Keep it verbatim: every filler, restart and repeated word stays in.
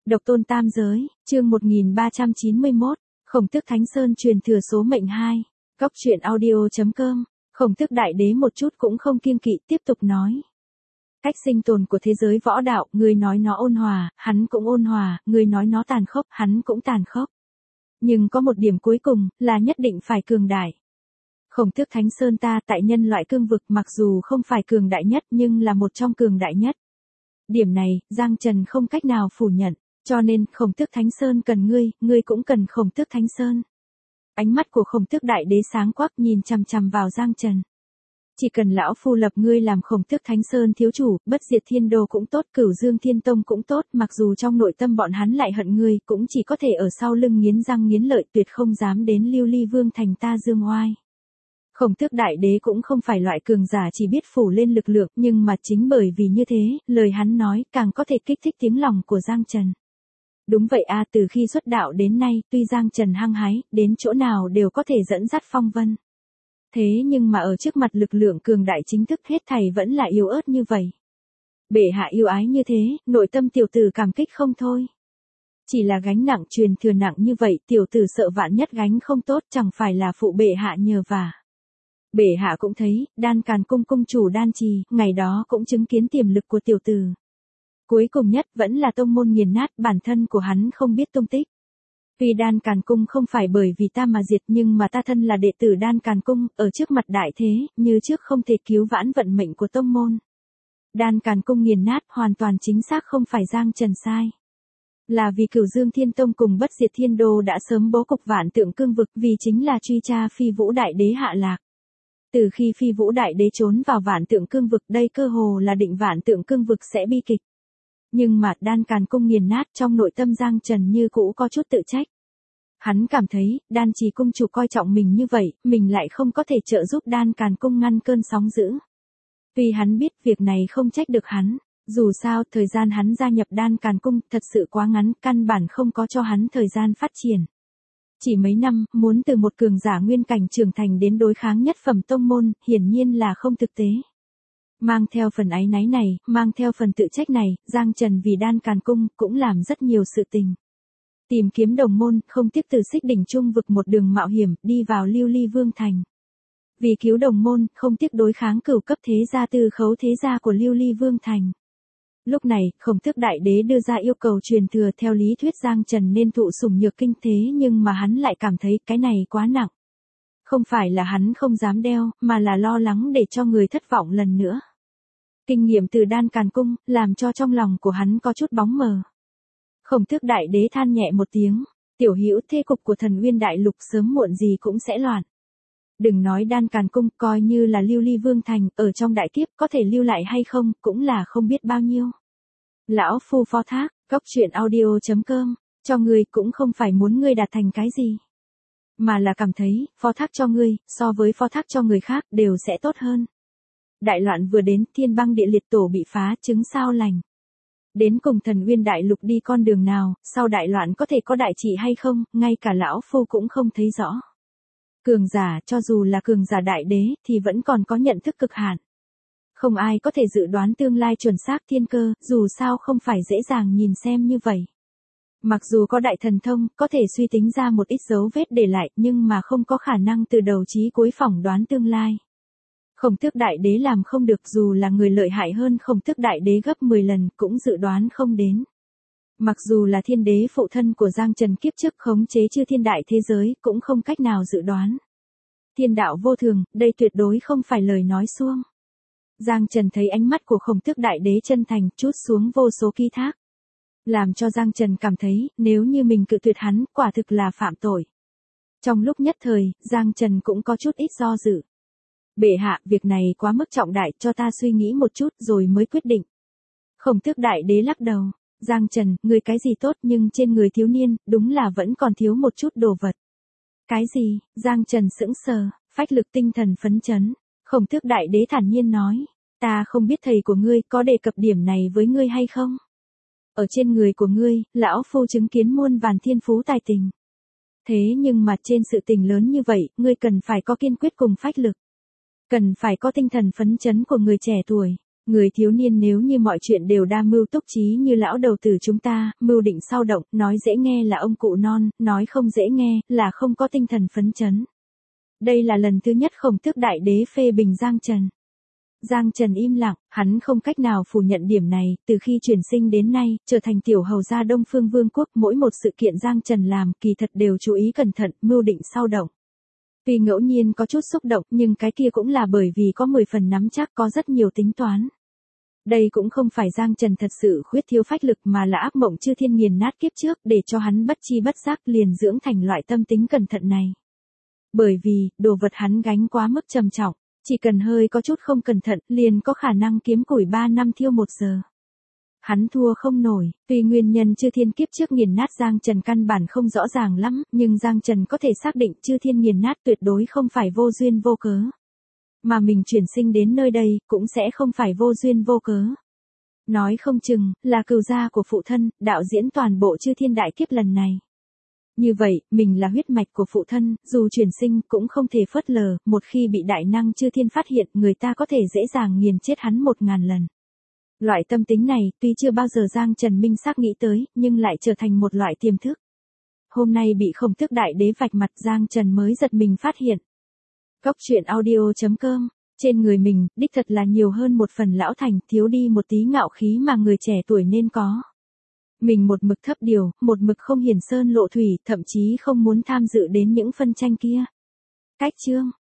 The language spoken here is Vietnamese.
Độc tôn tam giới, chương một nghìn ba trăm chín mươi mốt, Khổng Tước Thánh Sơn truyền thừa số mệnh hai, Góc truyện audio chấm com, Khổng Tước Đại Đế một chút cũng không kiêng kỵ tiếp tục nói. Cách sinh tồn của thế giới võ đạo, người nói nó ôn hòa, hắn cũng ôn hòa, người nói nó tàn khốc, hắn cũng tàn khốc. Nhưng có một điểm cuối cùng, là nhất định phải cường đại. Khổng Tước Thánh Sơn ta tại nhân loại cương vực mặc dù không phải cường đại nhất nhưng là một trong cường đại nhất. Điểm này, Giang Trần không cách nào phủ nhận. Cho nên, Khổng Tước Thánh Sơn cần ngươi, ngươi cũng cần Khổng Tước Thánh Sơn. Ánh mắt của Khổng Tước Đại Đế sáng quắc nhìn chằm chằm vào Giang Trần. Chỉ cần lão phu lập ngươi làm Khổng Tước Thánh Sơn thiếu chủ, Bất Diệt Thiên Đô cũng tốt, Cửu Dương Thiên Tông cũng tốt, mặc dù trong nội tâm bọn hắn lại hận ngươi, cũng chỉ có thể ở sau lưng nghiến răng nghiến lợi, tuyệt không dám đến Lưu Ly Vương thành ta dương oai. Khổng Tước Đại Đế cũng không phải loại cường giả chỉ biết phủ lên lực lượng, nhưng mà chính bởi vì như thế, lời hắn nói càng có thể kích thích tiếng lòng của Giang Trần. Đúng vậy a, từ khi xuất đạo đến nay, tuy Giang Trần hăng hái, đến chỗ nào đều có thể dẫn dắt phong vân. Thế nhưng mà ở trước mặt lực lượng cường đại chính thức hết thảy vẫn là yếu ớt như vậy. Bệ hạ yêu ái như thế, nội tâm tiểu tử cảm kích không thôi. Chỉ là gánh nặng truyền thừa nặng như vậy, tiểu tử sợ vạn nhất gánh không tốt, chẳng phải là phụ bệ hạ nhờ vả. Bệ hạ cũng thấy, Đan Càn Cung cung chủ Đan Trì, ngày đó cũng chứng kiến tiềm lực của tiểu tử. Cuối cùng nhất vẫn là tông môn nghiền nát, bản thân của hắn không biết tung tích. Vì Đan Càn Cung không phải bởi vì ta mà diệt, nhưng mà ta thân là đệ tử Đan Càn Cung, ở trước mặt đại thế, như trước không thể cứu vãn vận mệnh của tông môn. Đan Càn Cung nghiền nát hoàn toàn chính xác không phải Giang Trần sai. Là vì Cửu Dương Thiên Tông cùng Bất Diệt Thiên Đô đã sớm bố cục vạn tượng cương vực, vì chính là truy tra Phi Vũ Đại Đế hạ lạc. Từ khi Phi Vũ Đại Đế trốn vào vạn tượng cương vực, đây cơ hồ là định vạn tượng cương vực sẽ bi kịch. Nhưng mà Đan Càn Cung nghiền nát, trong nội tâm Giang Trần như cũ có chút tự trách. Hắn cảm thấy, Đan Trì cung chủ coi trọng mình như vậy, mình lại không có thể trợ giúp Đan Càn Cung ngăn cơn sóng dữ. Vì hắn biết việc này không trách được hắn, dù sao thời gian hắn gia nhập Đan Càn Cung thật sự quá ngắn, căn bản không có cho hắn thời gian phát triển. Chỉ mấy năm, muốn từ một cường giả nguyên cảnh trưởng thành đến đối kháng nhất phẩm tông môn, hiển nhiên là không thực tế. Mang theo phần áy náy này, mang theo phần tự trách này, Giang Trần vì Đan Càn Cung cũng làm rất nhiều sự tình. Tìm kiếm đồng môn, không tiếc từ Xích Đỉnh Trung vực một đường mạo hiểm, đi vào Lưu Ly Vương thành. Vì cứu đồng môn, không tiếc đối kháng cửu cấp thế gia tư khấu thế gia của Lưu Ly Vương thành. Lúc này, Khổng Tước Đại Đế đưa ra yêu cầu truyền thừa, theo lý thuyết Giang Trần nên thụ sủng nhược kinh, thế nhưng mà hắn lại cảm thấy cái này quá nặng. Không phải là hắn không dám đeo, mà là lo lắng để cho người thất vọng lần nữa. Kinh nghiệm từ Đan Càn Cung, làm cho trong lòng của hắn có chút bóng mờ. Khổng Tước Đại Đế than nhẹ một tiếng, tiểu hữu, thế cục của Thần Uyên Đại Lục sớm muộn gì cũng sẽ loạn. Đừng nói Đan Càn Cung, coi như là Lưu Ly Vương thành, ở trong đại kiếp có thể lưu lại hay không, cũng là không biết bao nhiêu. Lão phu phó thác, Góc truyện audio chấm com, cho ngươi cũng không phải muốn ngươi đạt thành cái gì. Mà là cảm thấy, phó thác cho ngươi, so với phó thác cho người khác, đều sẽ tốt hơn. Đại loạn vừa đến, thiên băng địa liệt tổ bị phá, chứng sao lành. Đến cùng Thần Uyên Đại Lục đi con đường nào, sau đại loạn có thể có đại trị hay không, ngay cả lão phu cũng không thấy rõ. Cường giả, cho dù là cường giả đại đế, thì vẫn còn có nhận thức cực hạn. Không ai có thể dự đoán tương lai chuẩn xác thiên cơ, dù sao không phải dễ dàng nhìn xem như vậy. Mặc dù có đại thần thông, có thể suy tính ra một ít dấu vết để lại, nhưng mà không có khả năng từ đầu chí cuối phỏng đoán tương lai. Khổng Tước Đại Đế làm không được, dù là người lợi hại hơn Khổng Tước Đại Đế gấp mười lần, cũng dự đoán không đến. Mặc dù là thiên đế phụ thân của Giang Trần kiếp trước khống chế chư thiên đại thế giới, cũng không cách nào dự đoán. Thiên đạo vô thường, đây tuyệt đối không phải lời nói suông. Giang Trần thấy ánh mắt của Khổng Tước Đại Đế chân thành, trút xuống vô số ký thác. Làm cho Giang Trần cảm thấy, nếu như mình cự tuyệt hắn, quả thực là phạm tội. Trong lúc nhất thời, Giang Trần cũng có chút ít do dự. Bệ hạ, việc này quá mức trọng đại, cho ta suy nghĩ một chút rồi mới quyết định. Khổng Tước Đại Đế lắc đầu, Giang Trần, người cái gì tốt nhưng trên người thiếu niên, đúng là vẫn còn thiếu một chút đồ vật. Cái gì? Giang Trần sững sờ, phách lực tinh thần phấn chấn. Khổng Tước Đại Đế thản nhiên nói, ta không biết thầy của ngươi có đề cập điểm này với ngươi hay không? Ở trên người của ngươi, lão phu chứng kiến muôn vàn thiên phú tài tình. Thế nhưng mà trên sự tình lớn như vậy, ngươi cần phải có kiên quyết cùng phách lực. Cần phải có tinh thần phấn chấn của người trẻ tuổi. Người thiếu niên nếu như mọi chuyện đều đa mưu túc trí như lão đầu tử chúng ta, mưu định sau động, nói dễ nghe là ông cụ non, nói không dễ nghe, là không có tinh thần phấn chấn. Đây là lần thứ nhất Khổng Tước Đại Đế phê bình Giang Trần. Giang Trần im lặng, hắn không cách nào phủ nhận điểm này, từ khi chuyển sinh đến nay, trở thành tiểu hầu gia Đông Phương Vương quốc, mỗi một sự kiện Giang Trần làm, kỳ thật đều chú ý cẩn thận, mưu định sau động. Tuy ngẫu nhiên có chút xúc động, nhưng cái kia cũng là bởi vì có mười phần nắm chắc, có rất nhiều tính toán. Đây cũng không phải Giang Trần thật sự khuyết thiếu phách lực mà là ác mộng chư thiên nghiền nát kiếp trước để cho hắn bất chi bất giác liền dưỡng thành loại tâm tính cẩn thận này. Bởi vì, đồ vật hắn gánh quá mức trầm trọng, chỉ cần hơi có chút không cẩn thận liền có khả năng kiếm củi ba năm thiêu một giờ. Hắn thua không nổi, tuy nguyên nhân chư thiên kiếp trước nghiền nát Giang Trần căn bản không rõ ràng lắm, nhưng Giang Trần có thể xác định chư thiên nghiền nát tuyệt đối không phải vô duyên vô cớ. Mà mình chuyển sinh đến nơi đây, cũng sẽ không phải vô duyên vô cớ. Nói không chừng, là cừu gia của phụ thân, đạo diễn toàn bộ chư thiên đại kiếp lần này. Như vậy, mình là huyết mạch của phụ thân, dù chuyển sinh cũng không thể phớt lờ, một khi bị đại năng chư thiên phát hiện, người ta có thể dễ dàng nghiền chết hắn một ngàn lần. Loại tâm tính này, tuy chưa bao giờ Giang Trần minh xác nghĩ tới, nhưng lại trở thành một loại tiềm thức. Hôm nay bị Khổng Tước Đại Đế vạch mặt Giang Trần mới giật mình phát hiện. Góc truyện audio chấm com, trên người mình, đích thật là nhiều hơn một phần lão thành, thiếu đi một tí ngạo khí mà người trẻ tuổi nên có. Mình một mực thấp điều, một mực không hiển sơn lộ thủy, thậm chí không muốn tham dự đến những phân tranh kia. Cách chương